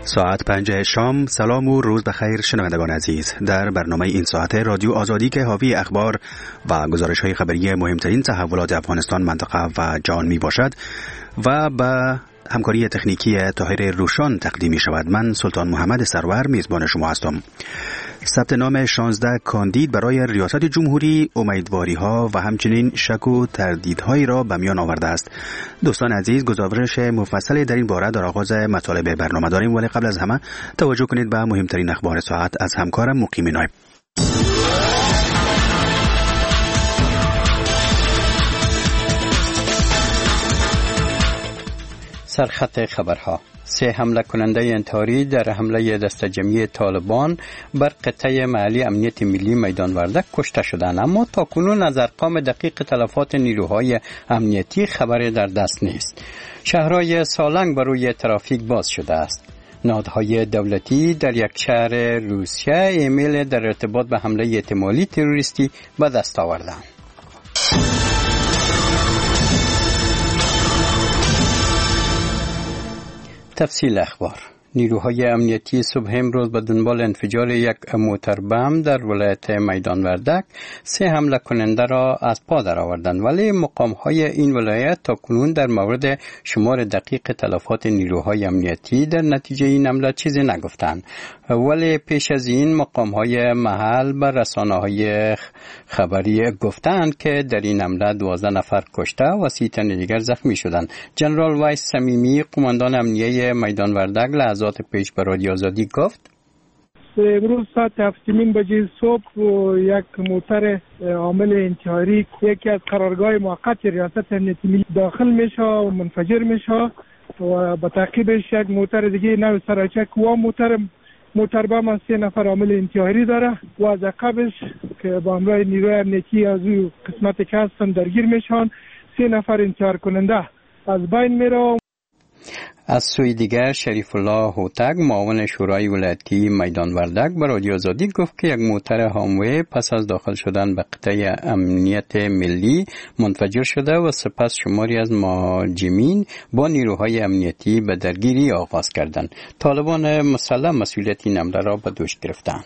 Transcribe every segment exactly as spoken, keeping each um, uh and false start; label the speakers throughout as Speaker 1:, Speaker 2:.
Speaker 1: ساعت پنج شام. سلام و روز بخیر شنوندگان عزیز. در برنامه این ساعت رادیو آزادی که حاوی اخبار و گزارش‌های خبری مهمترین تحولات افغانستان، منطقه و جهان می باشد و به همکاری تکنیکی طاهر روشان تقدیم می شود. من سلطان محمد سرور میزبان شما هستم. ثبت نام شانزده کاندید برای ریاست جمهوری امیدواری ها و همچنین شک و تردیدهایی را به میان آورده است. دوستان عزیز، گزارش مفصلی در این باره در آغاز مطالب برنامه داریم، ولی قبل از همه توجه کنید به مهمترین اخبار ساعت از همکارم مقیم نایب.
Speaker 2: سرخط خبرها: سه حمله کننده انتحاری در حمله دست جمعی طالبان بر قطعه محلی امنیت ملی میدان وردک کشته شدند، اما تاکنون از ارقام دقیق تلفات نیروهای امنیتی خبری در دست نیست. شهرهای سالنگ بر روی ترافیک باز شده است. نهادهای دولتی در یک شهر روسیه ایمیل در ارتباط به حمله احتمالی تروریستی به دست آوردند. تفصیل اخبار: نیروهای امنیتی صبح امروز به دنبال انفجار یک موتر بم در ولایت میدان وردک سه حمله کننده را از پا درآوردند، ولی مقامهای این ولایت تا کنون در مورد شمار دقیق تلفات نیروهای امنیتی در نتیجه این حمله چیزی نگفتند. ولی پیش از این مقامهای محل بر رسانه‌های خبری گفتند که در این حمله دوازده نفر کشته و سی تن دیگر زخمی شدند. جنرال وایس صمیمی، قماندان امنیه میدان وردک، لحظات پیش به رادیو آزادی گفت:
Speaker 3: امروز ساعت هفت نیم بجه صبح یک موتر عامل انتحاری یکی از قرارگاه موقت ریاست امنیتی ملی داخل میشه و منفجر میشه و به تعقیبش یک موتر دیگه نو سراچک و موتر موتر بم از سه نفر عامل انتحاری داره و از عقبش که با همراه نیروی امنیتی از او قسمت که هستن درگیر میشن، سه نفر انتحار کننده از بین میره.
Speaker 2: از سوی دیگر شریف الله هوتک، معاون شورای ولایتی میدان وردک، به رادیو آزادی گفت که یک موتر هاموی پس از داخل شدن به قطعه امنیت ملی منفجر شده و سپس شماری از مهاجمین با نیروهای امنیتی به درگیری آغاز کردند. طالبان مسلح مسئولیت این حمله را به دوش گرفتند.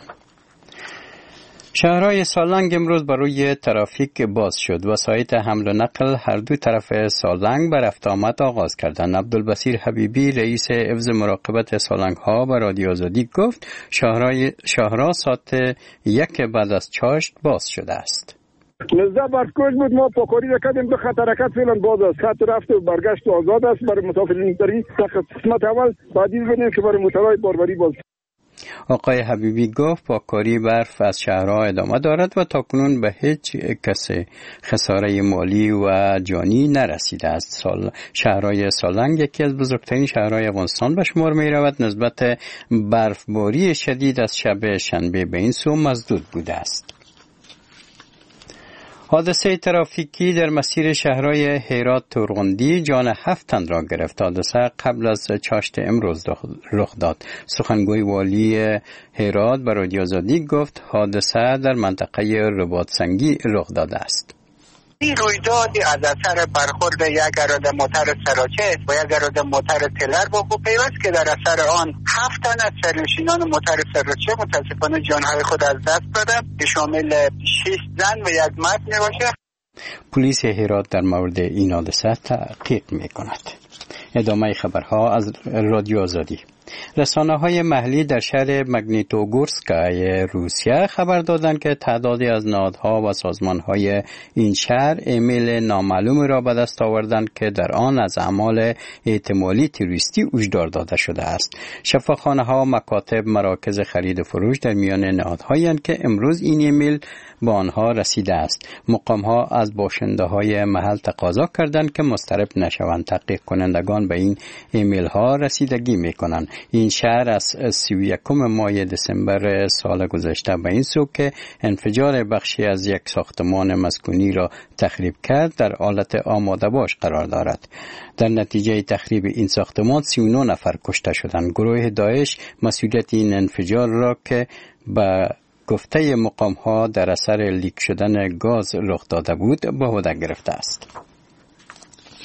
Speaker 2: شهرهای سالنگ امروز بر روی ترافیک باز شد. وسایط حمل و نقل هر دو طرف سالنگ به رفت آمد آغاز کردند. عبدالبصیر حبیبی، رئیس حفظ مراقبت سالنگ ها، به رادیو آزادی گفت شهرهای شهرها ساعت یک بعد از چاشت باز شده است.
Speaker 4: نزده برفکش بود، ما پاکاری کردیم، دو خط حرکت فعلا باز است. خط رفت و برگشت و آزاد است برای مسافرین داری. قسمت اول بعدی ببینیم که برای موترهای باربری باز.
Speaker 2: آقای حبیبی گفت پاکاری برف از شهرها ادامه دارد و تاکنون به هیچ کس خساره مالی و جانی نرسیده است. سال شهرهای سالنگ یکی از بزرگترین شهرهای افغانستان به شمار می رود. نسبت برفباری شدید از شب شنبه به این سو مزدود بوده است. حادثه ترافیکی در مسیر شهرهای هرات تورغندی جان هفت تن را گرفت. حادثه قبل از چاشت امروز رخ داد. سخنگوی والی هرات به رادیو آزادی گفت حادثه در منطقه رباط سنگی رخ داده است.
Speaker 5: این رویدادی از اثر برخورد یک اراده موتر سراچه و یک اراده موتر تلر با پیوست که در اثر آن هفت تن از سرنشینان موتر سراچه متاسفانه جانهای خود از دست دادند که شامل شش زن و یک مرد می باشه.
Speaker 2: پلیس هرات در مورد این حادثه تحقیق می کند. ادامه خبرها از رادیو آزادی. رسانه‌های محلی در شهر مگنیتوگورسکای روسیه خبر دادند که تعدادی از نهادها و سازمان‌های این شهر ایمیل نامعلومی را به دست آوردند که در آن از اعمال احتمالی تروریستی هشدار داده شده است. شفاخانه‌ها، مکاتب، مراکز خرید و فروش در میان نهادهایی اند که امروز این ایمیل به آنها رسیده است. مقام‌ها از باشنده‌های محل تقاضا کردند که مضطرب نشوند. تحقیق کنندگان به این ایمیل‌ها رسیدگی می‌کنند. این شهر از سی و یکم ماه دسامبر سال گذشته به این سو که انفجار بخشی از یک ساختمان مسکونی را تخریب کرد در حالت آماده باش قرار دارد. در نتیجه تخریب این ساختمان سی و نه نفر کشته شدند. گروه داعش مسئولیت این انفجار را که به گفته مقام ها در اثر لیک شدن گاز رخ داده بود به عهده گرفته است.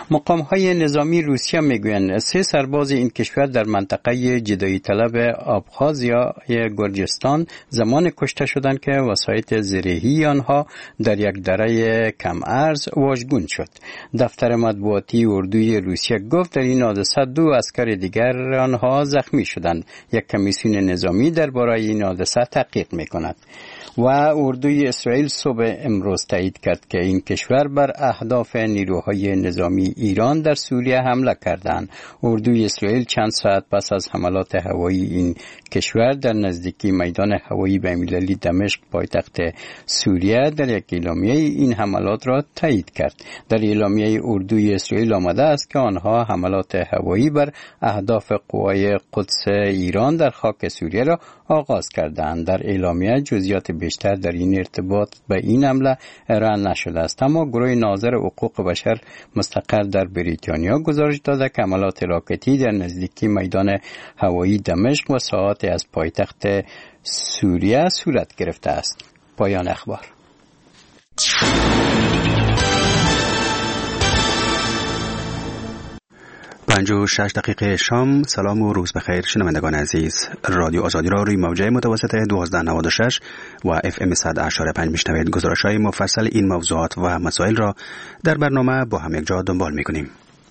Speaker 2: مقام‌های نظامی روسیه میگویند سه سرباز این کشور در منطقه جدایی طلب آبخازیا گرجستان زمان کشته شدند که وسایط زرهی آنها در یک دره کم ارز واژگون شد. دفتر مطبوعاتی اردوی روسیه گفت در این حادثه دو عسکر دیگر آنها زخمی شدند. یک کمیسیون نظامی درباره این حادثه تحقیق میکند. و اردوی اسرائیل صبح امروز تایید کرد که این کشور بر اهداف نیروهای نظامی ایران در سوریه حمله کردند. اردوی اسرائیل چند ساعت پس از حملات هوایی این کشور در نزدیکی میدان هوایی بین‌المللی دمشق پایتخت سوریه در یک اعلامیه این حملات را تایید کرد. در اعلامیه اردوی اسرائیل آمده است که آنها حملات هوایی بر اهداف قوای قدس ایران در خاک سوریه را آغاز کردند. در اعلامیه جزئیات بیشتر در این ارتباط به این حمله ارائه نشده است، اما گروه ناظر حقوق بشر مستقر در بریتانیا گزارش داده که حملات راکتی در نزدیکی میدان هوایی دمشق و ساعات از پایتخت سوریه صورت گرفته است. پایان اخبار.
Speaker 1: پنج و شش دقیقه شام. سلام و روز بخیر شنوندگان عزیز. رادیو آزادی را روی موجه متوسط دوازده نود و شش و اف ام صد و هشت و پنج میشنوید. گزارش‌های مفصل این موضوعات و مسائل را در برنامه با هم یک جا دنبال می‌کنیم.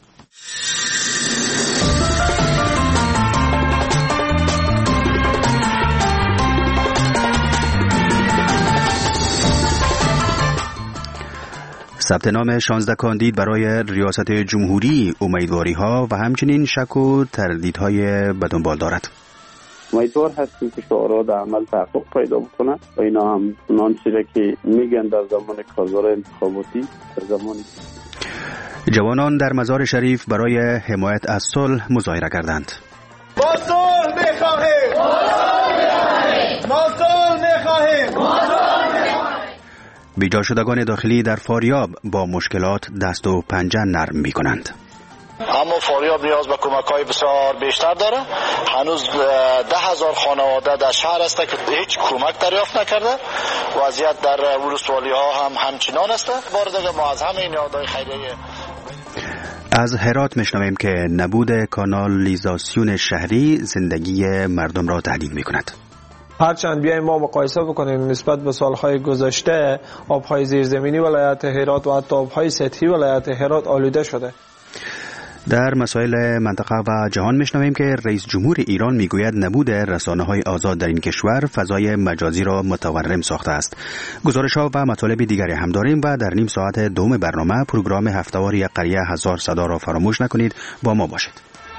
Speaker 1: ثبت نام شانزده کاندید برای ریاست جمهوری، امیدواری‌ها و همچنین شک و تردیدهای به دنبال دارد.
Speaker 6: امیدوار هستیم که شعارها در عمل تحقق پیدا بکنه و اینا هم اونان چیزی که میگن در زمان کارزار انتخاباتی در زمانی
Speaker 1: جوانان در مزار شریف برای حمایت از صلح مظاهره کردند.
Speaker 7: ما صلح می‌خواهیم، ما صلح می‌خواهیم.
Speaker 1: بیجا شدگان داخلی در فاریاب با مشکلات دست و پنجه نرم می کنند.
Speaker 8: اما فاریاب نیاز به کمک‌های بسیار بیشتر داره. هنوز ده هزار خانواده در شهر است که هیچ کمک دریافت نکرده. وضعیت در ولسوالی‌ها هم همچنان است. بار دیگه ما از همه نهادهای خیریه
Speaker 1: از هرات میشنویم که نبود کانالیزاسیون شهری زندگی مردم را تهدید می کند.
Speaker 9: هرچند بیایم ما مقایسه بکنیم نسبت به سالهای گذشته، آبهای زیرزمینی ولایت هرات و حتی آبهای سطحی ولایت هرات آلوده شده.
Speaker 1: در مسائل منطقه و جهان میشنویم که رئیس جمهور ایران میگوید نبود رسانه‌های آزاد در این کشور فضای مجازی را متورم ساخته است. گزارش‌ها و مطالب دیگری هم داریم و در نیم ساعت دوم برنامه پروگرام هفته‌واری قریه هزار صدا را فراموش نکنید. با ما باشید.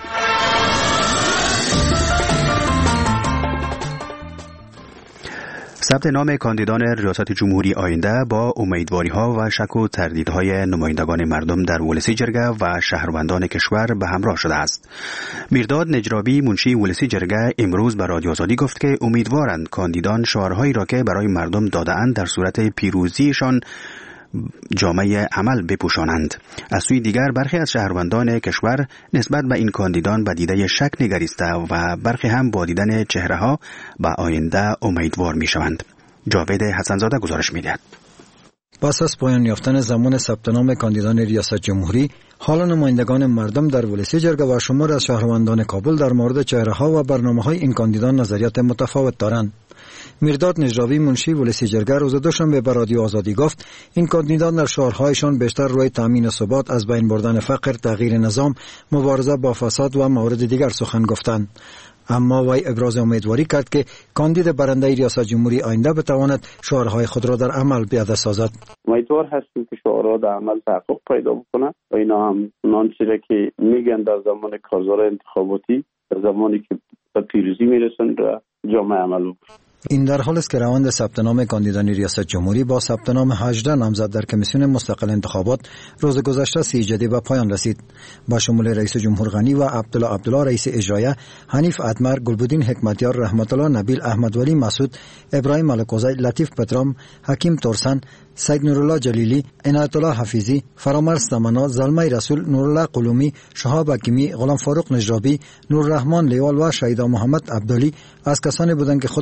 Speaker 1: ثبت نام کاندیدان ریاست جمهوری آینده با امیدواری‌ها و شک و تردیدهای نمایندگان مردم در ولسی جرگه و شهروندان کشور به همراه شده است. میرداد نجرابی منشی ولسی جرگه امروز به رادیو آزادی گفت که امیدوارند کاندیدان شعارهایی را که برای مردم داده‌اند در صورت پیروزیشان جامعه عمل بپوشانند. از سوی دیگر برخی از شهروندان کشور نسبت به این کاندیدان به دیده شک نگریسته و برخی هم با دیدن چهره‌ها به آینده امیدوار می‌شوند. جاوید حسنزاده گزارش می‌دهد.
Speaker 10: پس از پایان یافتن زمان ثبت نام کاندیدان ریاست جمهوری، حالا نمایندگان مردم در ولسی جرگه و شمار از شهروندان کابل در مورد چهره‌ها و برنامه‌های این کاندیدان نظریات متفاوت دارند. میرداد نجراوی منشی ولسی جرگه روز دوشنبه به رادیو آزادی گفت این کاندیدان در شعارهایشان بیشتر روی تامین ثبات، از بین بردن فقر، تغییر نظام، مبارزه با فساد و موارد دیگر سخن گفتند. اما وی ابراز امیدواری کرد که کاندید برنده ریاست جمهوری آینده بتواند شعارهای خود را در عمل پیاده سازد.
Speaker 6: امیدوار هستیم که شعارها در عمل تحقق پیدا بکنه و اینا هم اونان چیزی که میگن در زمان کارزار انتخاباتی در زمانی که به پیروزی میرسند را جامعه عمل بکنه.
Speaker 10: این در حال است که روند ثبت نام کاندیدان ریاست جمهوری با ثبت نام هجده نامزد در کمیسیون مستقل انتخابات روز گذشته سی جدی به پایان رسید. با شمول رئیس جمهور غنی و عبدالله عبدالله رئیس اجرایه، حنیف ادمر، گلبدین حکمتیار، رحمت الله نبیل، احمد ولی مسعود، ابراهیم ملکوزی، لطیف پترام، حکیم تورسن، سید نورالله جلیلی، عنایت الله حفیظی، فرامرز تمنا، زلمه رسول، نورالله قلومی، شهاب حکیمی، غلام فاروق نجرابی، نور رحمان لیوال و شهیدا محمد عبدالی از کسانی بودند که خود را برای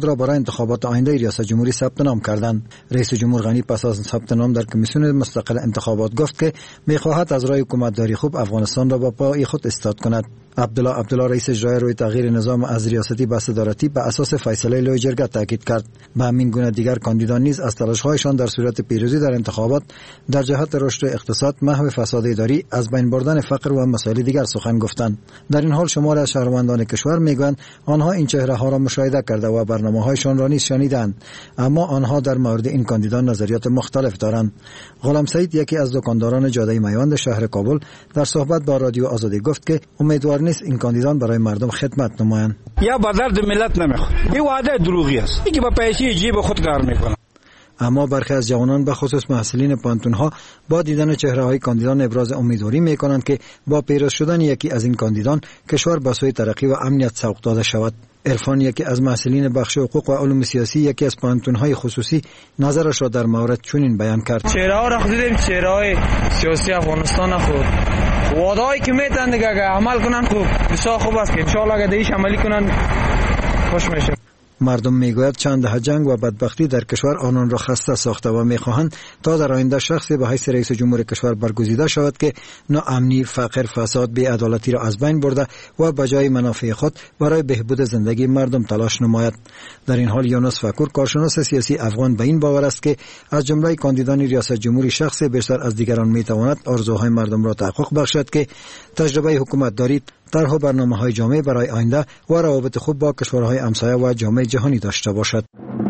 Speaker 10: انتخابات آینده ریاست جمهوری ثبت نام کردند. رئیس جمهور غنی پس از ثبت نام در کمیسیون مستقل انتخابات گفت که می‌خواهد از راه حکومتداری خوب افغانستان را با پای خود ایستاد کند. عبدالله عبدالله رئیس اجرایی روی تغییر نظام از ریاستی به صدارتی به اساس فیصله لوی جرگه تاکید کرد. به همین گونه دیگر کاندیدان نیز از تلاش‌هایشان در صورت پیروزی در انتخابات در جهت رشد اقتصاد، محو فساد اداری، از بین بردن فقر و مسائل دیگر سخن گفتند. در این حال شماری از شهروندان کشور میگویند آنها این چهره‌ها را مشاهده کرده و برنامه‌هایشان را نیز شنیدند، اما آنها در مورد این کاندیدان نظریات مختلف دارند. غلام سعید، یکی از دکانداران جاده میوند شهر کابل، در صحبت با رادیو آزادی گفت که امیدوار نیست این کاندیدان برای مردم خدمت نمایند.
Speaker 11: یا به درد ملت نمیخوره. این وعده دروغی است. اینکه با پیسې جیب خود کار میکنه.
Speaker 10: اما برخی از جوانان به خصوص محصلین پانتون‌ها با دیدن چهره‌های کاندیدان ابراز امیدواری می‌کنند که با پیروز شدن یکی از این کاندیدان کشور به سوی ترقی و امنیت سوق داده شود. عرفان، یکی از محصلین بخش حقوق و علوم سیاسی یکی از پانتون‌های خصوصی، نظرش را در مورد چنین بیان کرد:
Speaker 9: چهره‌ها را دیدیم، چهره‌های سیاسی افغانستان خود وعده‌ای که میتن دیگه عمل کنن خوب بسیار خوب است که ان شاء الله اگه دیش عملی کنن خوش میشه.
Speaker 10: مردم میگوید چند دهه جنگ و بدبختی در کشور آنان را خسته ساخته و میخواهند تا در آینده شخصی به حیث رئیس جمهور کشور برگزیده شود که ناامنی، فقر، فساد، بی‌عدالتی را از بین برده و به جای منافع خود برای بهبود زندگی مردم تلاش نماید. در این حال یونس فکور، کارشناس سیاسی افغان، به این باور است که از جمله کاندیدان ریاست جمهوری شخص بیشتر از دیگران میتواند آرزوهای مردم را تحقق بخشد که تجربه حکومتداری، طرح و برنامه‌های جامع برای آینده و روابط خوب با کشورهای همسایه و جامعه جهانی داشته باشد.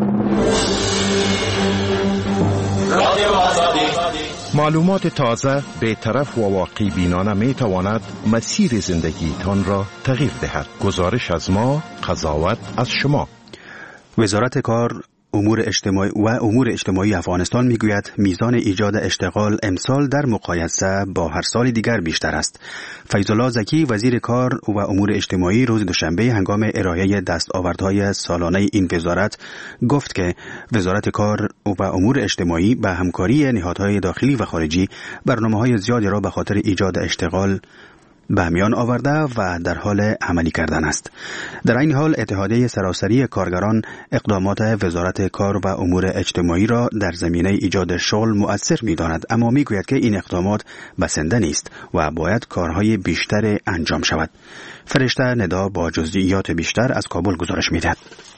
Speaker 12: معلومات تازه، بی‌طرف و واقعی بینانه می تواند مسیر زندگیتان را تغییر دهد. گزارش از ما، قضاوت از شما.
Speaker 1: وزارت کار امور اجتماعی و امور اجتماعی افغانستان میگوید میزان ایجاد اشتغال امسال در مقایسه با هر سال دیگر بیشتر است. فیض‌الله زکی، وزیر کار و امور اجتماعی، روز دوشنبه هنگام ارائه دستاوردهای سالانه این وزارت گفت که وزارت کار و امور اجتماعی به همکاری نهادهای داخلی و خارجی برنامه‌های زیادی را به خاطر ایجاد اشتغال به میان آورده و در حال عملی کردن است. در این حال اتحادیه سراسری کارگران اقدامات وزارت کار و امور اجتماعی را در زمینه ایجاد شغل مؤثر می‌داند، اما می‌گوید که این اقدامات بسنده نیست و باید کارهای بیشتر انجام شود. فرشته ندا با جزئیات بیشتر از کابل گزارش می‌دهد.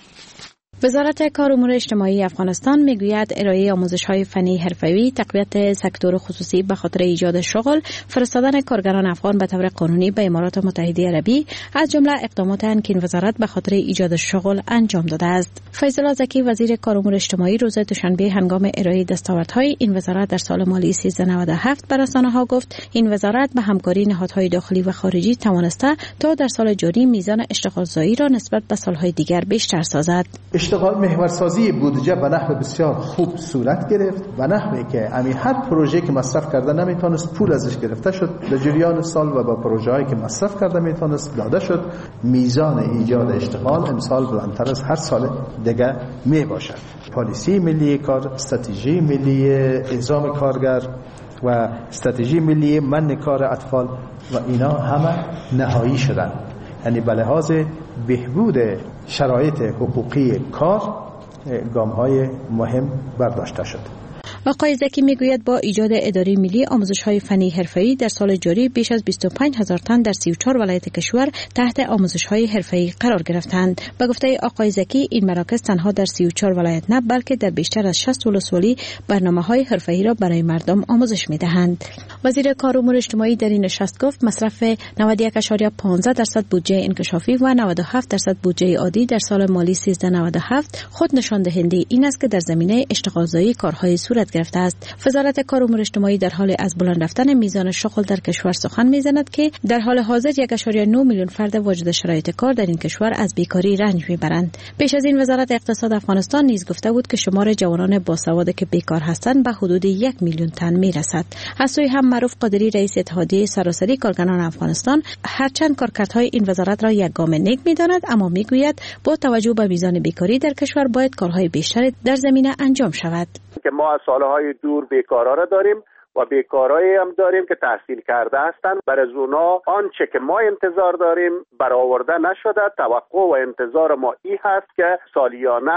Speaker 13: وزارت کار و امور اجتماعی افغانستان میگوید ارائه آموزش‌های فنی حرفه‌ای، تقویت سکتور خصوصی به خاطر ایجاد شغل، فرستادن کارگران افغان به طور قانونی به امارات متحده عربی از جمله اقدامات است که این وزارت به خاطر ایجاد شغل انجام داده است. فیض‌الله زکی، وزیر کار و امور اجتماعی، روز دوشنبه هنگام ارائه دستاوردهای این وزارت در سال مالی سیزده نود و هفت به رسانه‌ها گفت این وزارت به همکاری نهادهای داخلی و خارجی توانسته تا در سال جاری میزان اشتغالزایی را نسبت به سالهای دیگر بیشتر سازد.
Speaker 14: اشتغال محورسازی بودجه به نحو بسیار خوب صورت گرفت و نحوی که امی هر پروژه که مصرف کرده نمیتونست پول ازش گرفته شد، در جریان سال و با پروژه‌ای که مصرف کرده میتونست داده شد. میزان ایجاد اشتغال امسال بلندتر از هر سال دیگه می باشد. پالیسی ملی کار، استراتژی ملی اعزام کارگر و استراتژی ملی منع کار اطفال و اینا همه نهایی شدن، یعنی به لحاظ بهبود شرایط حقوقی کار گام‌های مهم برداشته شد.
Speaker 13: آقای زکی میگوید با ایجاد اداره ملی آموزش‌های فنی حرفه‌ای در سال جاری بیش از بیست و پنج هزار تن در سی و چهار ولایت کشور تحت آموزش‌های حرفه‌ای قرار گرفتند. به گفته آقای زکی این مراکز تنها در سی و چهار ولایت نه بلکه در بیشتر از شصت ولسوالی برنامه‌های حرفه‌ای را برای مردم آموزش می‌دهند. وزیر کار و امور اجتماعی در این نشست گفت مصرف نود و یک ممیز پانزده درصد بودجه انکشافی و نود و هفت درصد بودجه عادی در سال مالی سیزده نود و هفت خود نشان دهنده این است که در زمینه اشتغالزایی کارهای صورت گرفته است. وزارت کار و امور اجتماعی در حال از بلند رفتن میزان شغل در کشور سخن میزند که در حال حاضر یک ممیز نه میلیون فرد واجد شرایط کار در این کشور از بیکاری رنج میبرند. پیش از این وزارت اقتصاد افغانستان نیز گفته بود که شمار جوانان باسواد که بیکار هستند به حدود یک میلیون تن میرسد. از سوی هم معروف قادری، رئیس اتحادیه سراسری کارگران افغانستان، هرچند کارکردهای این وزارت را یک گام نیک میداند، اما میگوید با توجه به میزان بیکاری در کشور باید کارهای بیشتری در زمینه انجام شود.
Speaker 15: که ما از سالهای دور بیکارا را داریم و بیکارایی هم داریم که تحصیل کرده هستند. برای اونا آنچه که ما انتظار داریم برآورده نشده. توقع و انتظار ما این هست که سالیانه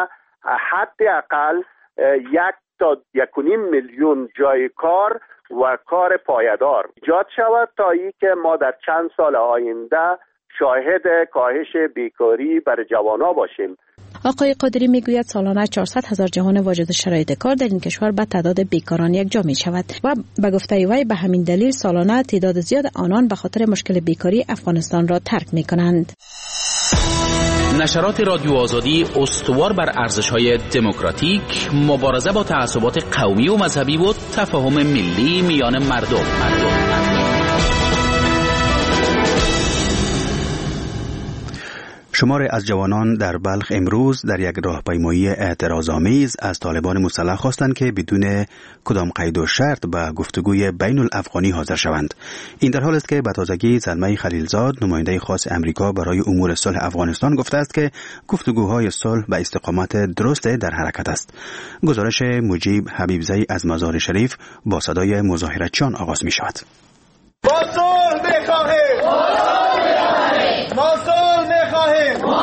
Speaker 15: حداقل یک تا یک و نیم میلیون جای کار و کار پایدار ایجاد شود تا ای که ما در چند سال آینده شاهد کاهش بیکاری برای جوانان باشیم.
Speaker 13: آقای قادری میگوید سالانه چهارصد هزار جوان واجد شرایط کار در این کشور به تعداد بیکاران یکجا می شود و به گفته وی به همین دلیل سالانه تعداد زیاد آنان به خاطر مشکل بیکاری افغانستان را ترک می کنند.
Speaker 16: نشرات رادیو آزادی استوار بر ارزش‌های دموکراتیک، مبارزه با تعصبات قومی و مذهبی و تفاهم ملی میان مردم. مردم.
Speaker 1: شماری از جوانان در بلخ امروز در یک راهپیمایی اعتراض‌آمیز از طالبان مسلح خواستند که بدون کدام قید و شرط به گفتگوی بین الافغانی حاضر شوند. این در حال است که به تازگی زلمه خلیلزاد نماینده خاص امریکا برای امور صلح افغانستان گفته است که گفتگوهای صلح به استقامت درست در حرکت است. گزارش مجیب حبیبزی از مزار شریف با صدای مظاهرتچیان آغاز می شود.
Speaker 7: ما صلح می‌خواهیم. ما صلح می‌خواهیم.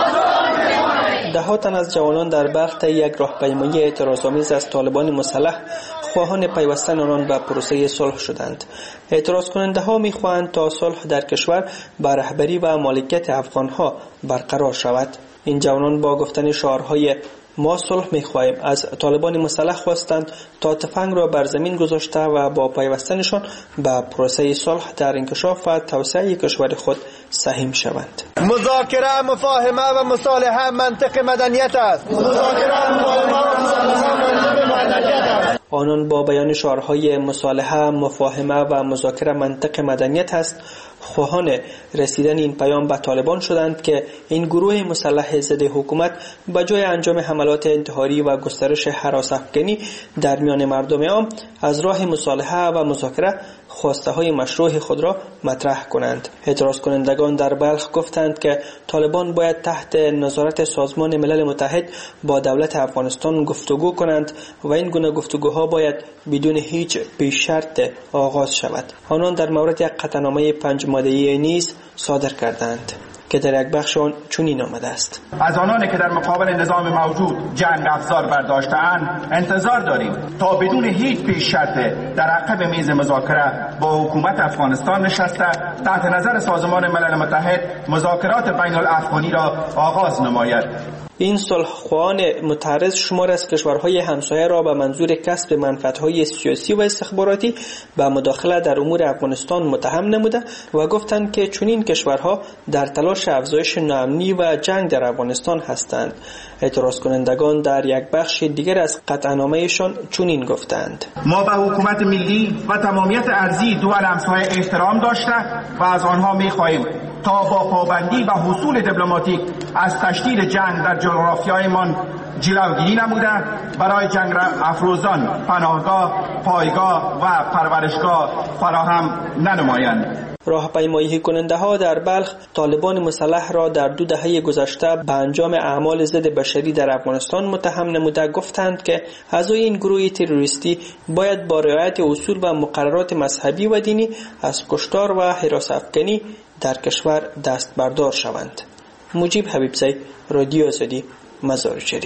Speaker 17: ده تن از جوانان در بلخ طی یک راهپیمایی اعتراض‌آمیز از طالبان مسلح خواهان پیوستن آنان به پروسه صلح شدند. اعتراض کننده ها می‌خواهند تا صلح در کشور به رهبری و مالکیت افغان‌ها برقرار شود. این جوانان با گفتن شعارهای ما صلح می‌خواهیم از طالبان مسلح خواستند تا تفنگ را بر زمین گذاشته و با پیوستنشان به پروسه صلح در انکشاف و توسعه کشور خود سهم شوند.
Speaker 7: مذاکره، مفاهمه و مصالحه منطق مدنیت است. مذاکره، مفاهمه و مصالحه منطق مدنیت است.
Speaker 17: آنان با بیان شعارهای مصالحه، مفاهمه و مذاکره منطق مدنیت است خواهان رسیدن این پیام به طالبان شدند که این گروه مسلح ضد حکومت به جای انجام حملات انتحاری و گسترش هراس افغانی در میان مردم عام از راه مصالحه و مذاکره خواسته های مشروع خود را مطرح کنند. اعتراض کنندگان در بلخ گفتند که طالبان باید تحت نظارت سازمان ملل متحد با دولت افغانستان گفتگو کنند و این گونه گفتگوها باید بدون هیچ پیش شرط آغاز شود. آنان در مورد یک قطعنامه پنج ماده‌ای نیز صادر کردند که در یک بخش آن چنین آمده است:
Speaker 18: از آنانی که در مقابل نظام موجود جنگ افزار برداشته‌اند انتظار داریم تا بدون هیچ پیش شرط در عقب میز مذاکره با حکومت افغانستان نشسته تحت نظر سازمان ملل متحد مذاکرات بین الافغانی را آغاز نماید.
Speaker 17: این صلح‌خواهان متعرض شمار از کشورهای همسایه را به منظور کسب منفعت‌های سیاسی و استخباراتی به مداخله در امور افغانستان متهم نموده و گفتند که چنین کشورها در تلاش افزایش ناامنی و جنگ در افغانستان هستند. اعتراض کنندگان در یک بخش دیگر از قطعنامه‌شان چنین گفتند:
Speaker 18: ما به حکومت ملی و تمامیت ارضی دول همسایه احترام داشته و از آنها می‌خواهیم تا با پابندی و حصول دیپلماتیک از تشدید جنگ در جغرافیایمان جلوگیری نموده برای جنگ افروزان پناهگاه، پایگاه و پرورشگاه فراهم ننمایند.
Speaker 17: راهپیمایی کننده ها در بلخ طالبان مسلح را در دو دهه گذشته به انجام اعمال ضد بشری در افغانستان متهم نموده گفتند که اعضای این گروه تروریستی باید با رعایت اصول و مقررات مذهبی و دینی از کشتار و هراس افغانی در کشور دست بردار شوند. مجیب حبیبزی، رادیو آزادی، مزار شریف.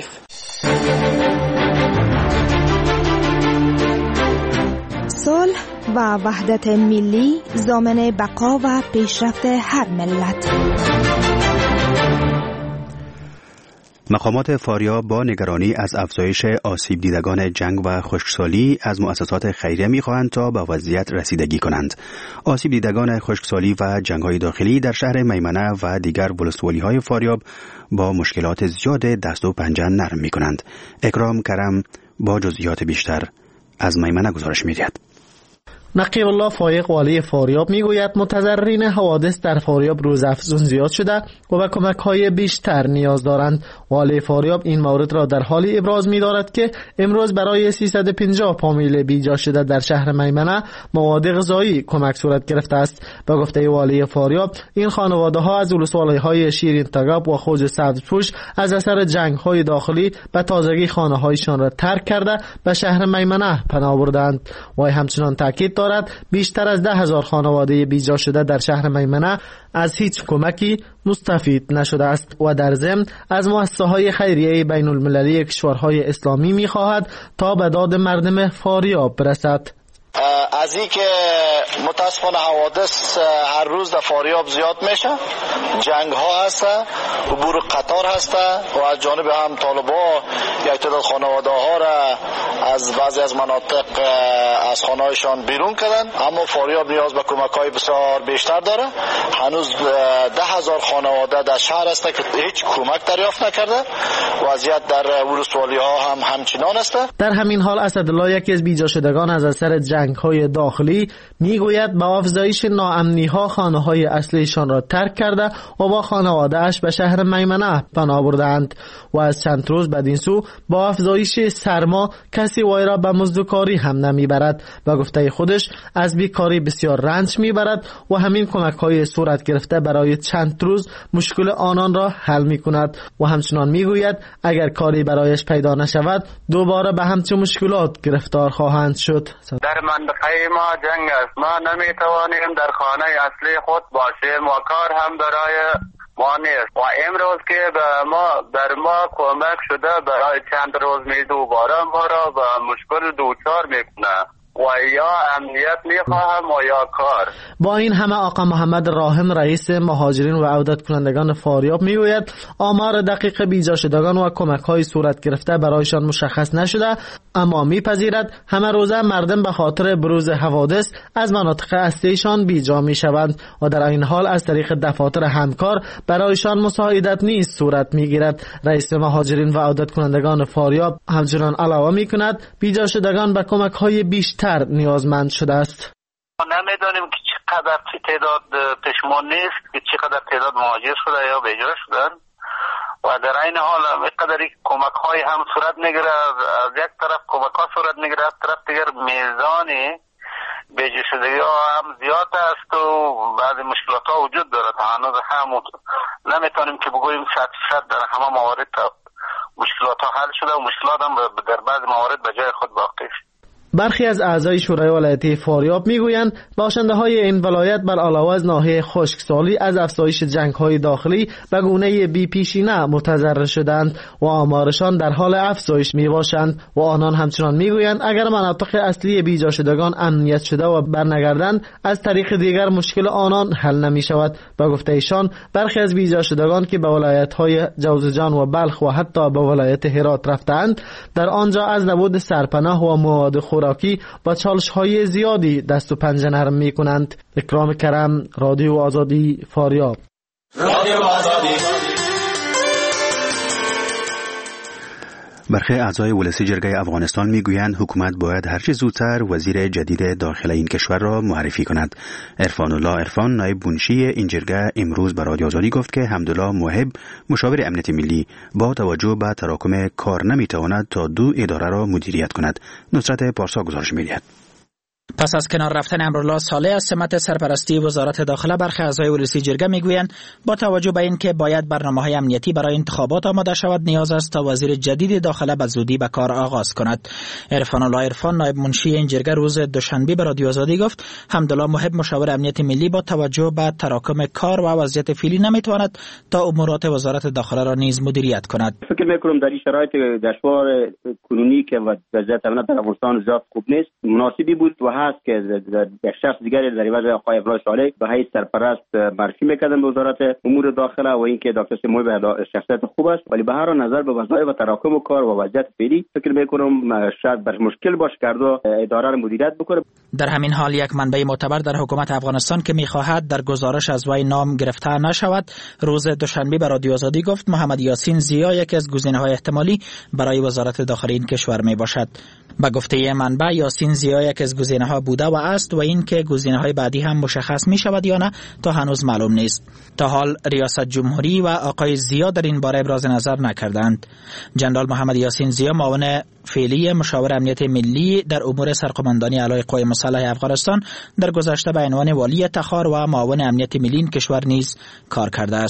Speaker 19: صلح و وحدت ملی ضامن بقا و پیشرفت هر ملت.
Speaker 1: مقامات فاریاب با نگرانی از افزایش آسیب دیدگان جنگ و خشکسالی از مؤسسات خیریه می‌خواهند تا به وضعیت رسیدگی کنند. آسیب دیدگان خشکسالی و جنگ‌های داخلی در شهر میمنه و دیگر ولسوالی‌های فاریاب با مشکلات زیاد دست و پنجه نرم می‌کنند. اکرام کرم با جزئیات بیشتر از میمنه گزارش می‌دهد.
Speaker 20: نقیب الله فایق والی فاریاب میگوید متضررین حوادث در فاریاب روزافزون زیاد شده و به کمک‌های بیشتر نیاز دارند. والی فاریاب این مورد را در حالی ابراز می‌دارد که امروز برای سیصد و پنجاه فامیل بیجا شده در شهر میمنه مواد غذایی کمک صورت گرفته است. به گفته والی فاریاب این خانواده‌ها از ولسوالی‌های شیرین تگاب و خوج سبزپوش از اثر جنگ‌های داخلی به تازگی خانه‌هایشان را ترک کرده به شهر میمنه پناه بردند. و همچنان تاکید دارد بیشتر از ده هزار خانواده بیجا شده در شهر میمنه از هیچ کمکی مستفید نشده است و در ضمن از مؤسسه‌های خیریه بین المللی کشورهای اسلامی می‌خواهد تا به داد مردم فاریاب برسد.
Speaker 8: از این که متاسفانه حوادث هر روز در فاریاب زیاد میشه، جنگ ها هست، عبور قطار هست و از جانب هم طالبا یک تعداد خانواده ها را از بعضی از مناطق از خانه هایشان بیرون کردن، اما فاریاب نیاز به کمک های بسیار بیشتر داره. هنوز ده هزار خانواده در شهر هست که هیچ کمک دریافت نکرده. وضعیت در ولسوالی ها هم همچنان است.
Speaker 20: در همین حال اسدالله، یکی از بیجا شدگان از اثر جنگ های داخلی، میگوید با افزایش ناامنی ها خانه های اصلیشان را ترک کرده و با خانواده اش به شهر میمنه پناه بردند و از چند روز بعد این سو با افزایش سرما کسی وای را به مزدکاری هم نمیبرد. به گفته خودش از بیکاری بسیار رنج میبرد و همین کمک های صورت گرفته برای چند روز مشکل آنان را حل میکند و همچنان میگوید اگر کاری برایش پیدا نشود دوباره به همچون مشکلات گرفتار خواهند شد.
Speaker 21: در منطقه ما جنگ است، ما نمیتوانیم در خانه اصلی خود باشیم و کار هم برای ما نیست و امروز که به ما در ما کمک شده برای چند روز می دوباره ما را به مشکل دوچار میکنه و یا امنیت میخواهم و یا کار.
Speaker 20: با این همه آقا محمد راحم رئیس مهاجرین و عودت کنندگان فاریاب میگوید آمار دقیق بیجا شدگان و کمک های صورت گرفته برایشان مشخص نشده، اما میپذیرد همه روزه مردم به خاطر بروز حوادث از مناطق اصلیشان بیجا میشوند و در این حال از طریق دفاتر همکار برایشان مساعدت نیز صورت میگیرد. رئیس مهاجرین و عودت کنندگان فاریاب همچنان علاوه میکند بیجا شدگان به کمک های بیشتر نیازمند شده است.
Speaker 21: نمیدانیم که چقدر تعداد پشمان نیست که چقدر تعداد مهاجر شده یا بیجا شدن و در این حال اینقدری کمک های هم صورت میگیره. از یک طرف کمک ها صورت میگیره، از طرف دیگر میزانی بیجا شدگی ها هم زیاد است و بعضی مشکلات ها وجود داره. هنوز هم نمیتونیم که بگوییم صد فیصد در همه موارد مشکلات ها حل شده و مشکلات هم در بعض موارد به جای خود باقی است.
Speaker 20: برخی از اعضای شورای ولایتی فاریاب میگویند باشنده های این ولایت بر علاوه از ناحیه خشکسالی از افزایش جنگ های داخلی به گونه بی پیشینه متضرر شدند و آمارشان در حال افزایش می باشند و آنان همچنان میگویند اگر مناطق اصلی بیجا شدگان امنیت شده و برنگردند از طریق دیگر مشکل آنان حل نمی شود. به گفته ایشان برخی از بیجا شدگان که به ولایت های جوزجان و بلخ و حتی به ولایت هرات رفتند در آنجا از نبود سرپناه و مواد خوراکی با چالش های زیادی دست و پنجه نرم می کنند. اکرام کرم، رادیو آزادی، فاریاب.
Speaker 1: رادیو آزادی. برخی اعضای ولسی جرگه افغانستان میگویند حکومت باید هرچه زودتر وزیر جدید داخل این کشور را معرفی کند. عرفان الله عرفان نایب منشی این جرگه امروز به رادیو آزادی گفت که حمدالله موهب مشاور امنیت ملی با توجه به تراکم کار نمیتواند تا دو اداره را مدیریت کند. نصرت پارسا گزارش می‌دهد.
Speaker 22: پس از کنار رفتن امرالله صالح از سمت سرپرستی وزارت داخله، برخی اعضای ولسی جرگه میگویند با توجه به اینکه باید برنامه‌های امنیتی برای انتخابات آماده شود نیاز است تا وزیر جدید داخله به زودی به کار آغاز کند. عرفان الله عرفان نایب منشی این جرگه روز دوشنبه به رادیو آزادی گفت حمدالله موهب مشاور امنیت ملی با توجه به تراکم کار و وضعیت فعلی نمیتواند تا امورات وزارت داخله را نیز مدیریت کند.
Speaker 23: فکر میکنم در این شرایط دشوار کنونی که وضعیت امنیت در افغانستان زیاد خوب نیست، مناسبی بود و هست که در شخص دیگری در عوض آقای امرالله صالح به حیث سرپرست معرفی میکردن به وزارت امور داخله و اینکه دکتر موهب شخصیت خوب است، ولی به هر نظر به وظایف و تراکم و کار و وضعیت فعلی فکر میکنم شاید بر مشکل باش کرد و اداره را مدیریت بکنه.
Speaker 22: در همین حال یک منبع معتبر در حکومت افغانستان که میخواهد در گزارش از وی نام گرفته نشود، روز دوشنبه به رادیو آزادی گفت محمد یاسین زیا یکی از گزینه‌های احتمالی برای وزارت داخله این کشور میباشد. با گفته منبع یاسین زیا یک از گزینه‌ها بوده و است و این که گزینه‌های بعدی هم مشخص می شود یا نه تا هنوز معلوم نیست. تا حال ریاست جمهوری و آقای زیا در این باره ابراز نظر نکردند. جنرال محمد یاسین زیا معاون فعلی مشاور امنیت ملی در امور سرقماندانی اعلای قوای مسلح افغانستان در گذشته به عنوان والی تخار و معاون امنیت ملی این کشور نیز کار کرده است.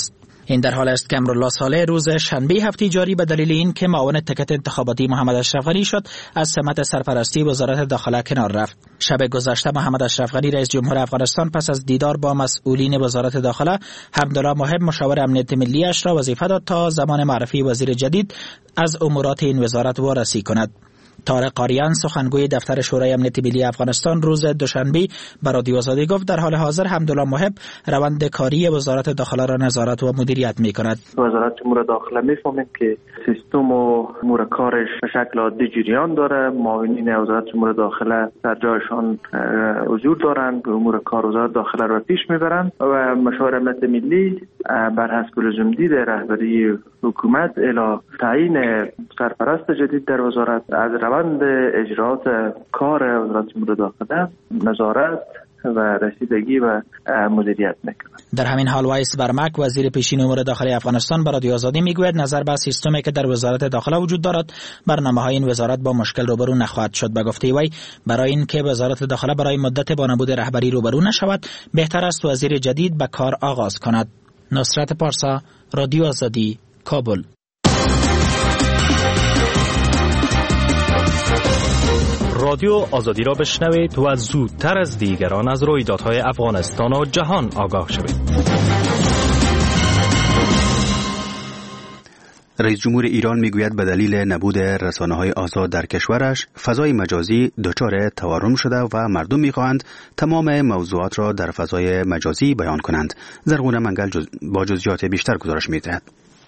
Speaker 22: این در حال است که امرالله صالح روز شنبه هفته جاری به دلیل این که معاون تکت انتخاباتی محمد اشرف غنی شد از سمت سرپرستی وزارت داخله کنار رفت. شب گذشته محمد اشرف غنی رئیس جمهور افغانستان پس از دیدار با مسئولین وزارت داخله حمدالله محب مشاور امنیت ملی اش را وظیفه داد تا زمان معرفی وزیر جدید از امورات این وزارت وارسی کند. طارق قاریان سخنگوی دفتر شورای امنیت ملی افغانستان روز دوشنبه به رادیو آزادی گفت در حال حاضر حمدالله محب روند کاری وزارت داخله را نظارت و مدیریت می کند.
Speaker 3: وزارت امور داخله میفهمیم که سیستم و امور کارش به شکل عادی جریان داره. معاونین وزارت امور داخله در جایشان حضور دارند، امور کار وزارت داخله را پیش میبرند و مشاور امنیت ملی بر حسب لزوم دید رهبری حکومت الی تعیین سرپرست جدید در وزارت از روند اجرات کار وزارت امور داخله نظارت و رسیدگی و مدیریت میکنند.
Speaker 22: در همین حال وایس برمک وزیر پیشین امور داخلی افغانستان به رادیو آزادی میگوید نظر به سیستمی که در وزارت داخله وجود دارد برنامه‌های این وزارت با مشکل روبرو نخواهد شد. به گفته وی برای اینکه وزارت داخله برای مدت با نبود رهبری روبرو نشود بهتر است وزیر جدید به کار آغاز کند. نصرت پارسا، رادیو آزادی، کابل.
Speaker 4: رادیو آزادی را بشنوید و زودتر از دیگران از رویدادهای افغانستان و جهان آگاه شوید.
Speaker 1: رئیس جمهور ایران میگوید به دلیل نبود رسانه‌های آزاد در کشورش فضای مجازی دچار تورم شده و مردم میخواهند تمام موضوعات را در فضای مجازی بیان کنند. زرغونه منگل جز... با جزئیات بیشتر گزارش می‌دهد.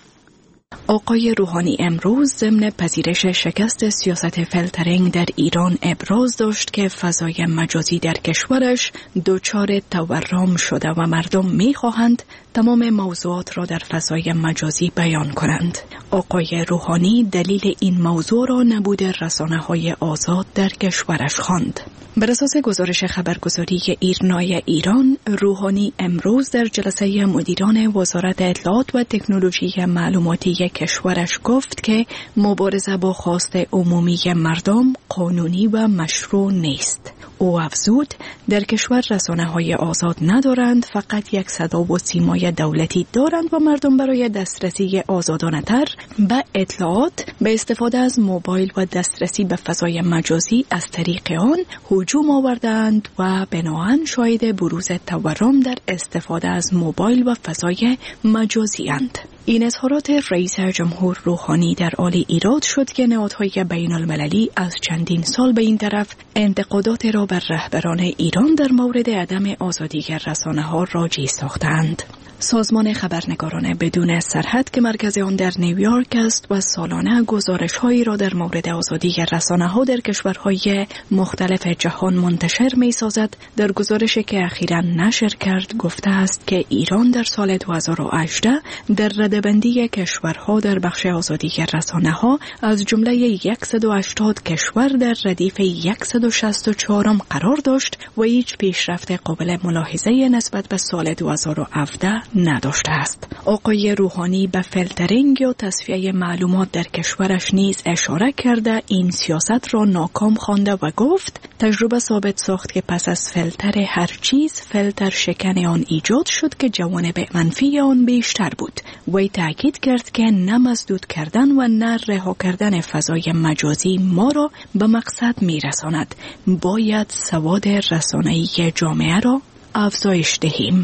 Speaker 5: آقای روحانی امروز ضمن پذیرش شکست سیاست فیلترینگ در ایران ابراز داشت که فضای مجازی در کشورش دچار تورم شده و مردم می‌خواهند تمام موضوعات را در فضای مجازی بیان کنند. آقای روحانی دلیل این موضوع را نبود رسانه‌های آزاد در کشورش خواند. بر اساس گزارش خبرگزاری ایرنای ایران، روحانی امروز در جلسه مدیران وزارت اطلاعات و تکنولوژی معلوماتی کشورش گفت که مبارزه با خواست عمومی مردم قانونی و مشروع نیست. او افزود در کشور رسانه‌های آزاد ندارند، فقط یک صدا و سیمای دولتی دارند و مردم برای دسترسی آزادانه تر به اطلاعات به استفاده از موبایل و دسترسی به فضای مجازی از طریق آن هجوم آوردند و بناهن شاهد بروز تورم در استفاده از موبایل و فضای مجازی اند. این اظهارات رئیس جمهور روحانی در حال ایراد شد که نهادهای بین المللی از چندین سال به این طرف انتقادات را بر رهبران ایران در مورد عدم آزادی رسانه‌ها راجع ساختند. سازمان خبرنگاران بدون سرحد که مرکز آن در نیویورک است و سالانه گزارش‌هایی را در مورد آزادی رسانه‌ها در کشورهای مختلف جهان منتشر می‌سازد، در گزارشی که اخیراً نشر کرد گفته است که ایران در سال دو هزار و هجده در رده‌بندی کشورها در بخش آزادی رسانه‌ها از جمله صد و هشتاد کشور در ردیف صد و شصت و چهار قرار داشت و هیچ پیشرفت قابل ملاحظه نسبت به سال دو هزار و هفده نداشته است. آقای روحانی به فیلترینگ یا تصفیه معلومات در کشورش نیز اشاره کرده این سیاست را ناکام خوانده و گفت تجربه ثابت ساخت که پس از فیلتر هر چیز فیلتر شکن آن ایجاد شد که جوانب منفی آن بیشتر بود. وی تاکید کرد که نه مسدود کردن و نه رها کردن فضای مجازی ما را به مقصد میرساند. باید سواد رسانه‌ای جامعه را افزایش دهیم.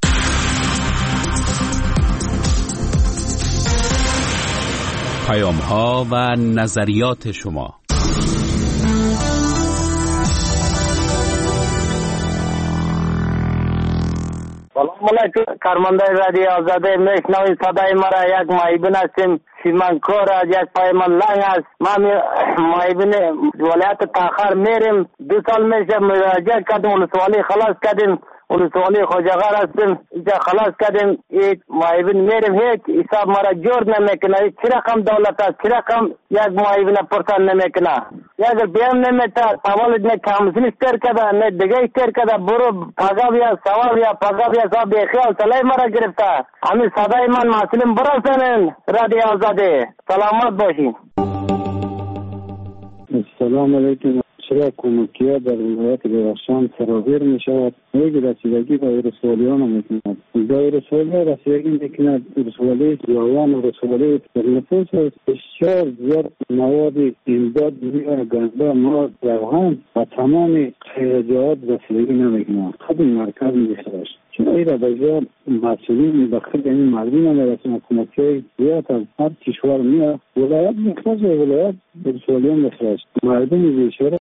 Speaker 16: پیام ها و نظریات شما.
Speaker 24: سلام علیکم کارمندای رادیو آزادی، میشنوید صدای مرا؟ یک مایبین هستیم سیمانکور از یک پایمان لنگ است. ما مایبین ولایت تاخر میریم، دو سال میشه مراجعه کردیم، ولسوالی خلاص کردیم، ولسوالی خوجغار هستیم اینجا خلاص کردیم. این مایبین میریم هیچ حساب مرا جور نمیکنه. چی رقم دولت است، چی رقم یک مایبین پرسان نمیکنه. یک بیم نمیتا اول نه کامسین استر کده نه دیگه استر کده برو پاگا بیا سوا بیا پاگا بیا سوا بیخیال سلای مرا گرفته. همین صدای من مسلم برسنن رادیو آزادی. سلامت باشین.
Speaker 25: السلام علیکم.
Speaker 2: چرا کمکی‌ها در ولایت بدخشان سرازیر می شود یک رسیدگی به ولسوالیان میکند. به ولسوالی رسیدگی میکند. ولسوالی جوان و ولسوالی در نفوس بسیار زیاد مواد امداد می‌آید، گنده، ماست، روغن و تمام خیرجات رسیدگی نمیکند. خود مرکز می‌شود. چون ایرا بجا مسئولین بخیر این مردم نمیرسند. کمکی زیاد از هر کشور میاد ولایت میخواست و ولایت ولسوالیان میخواست مردم بیشتر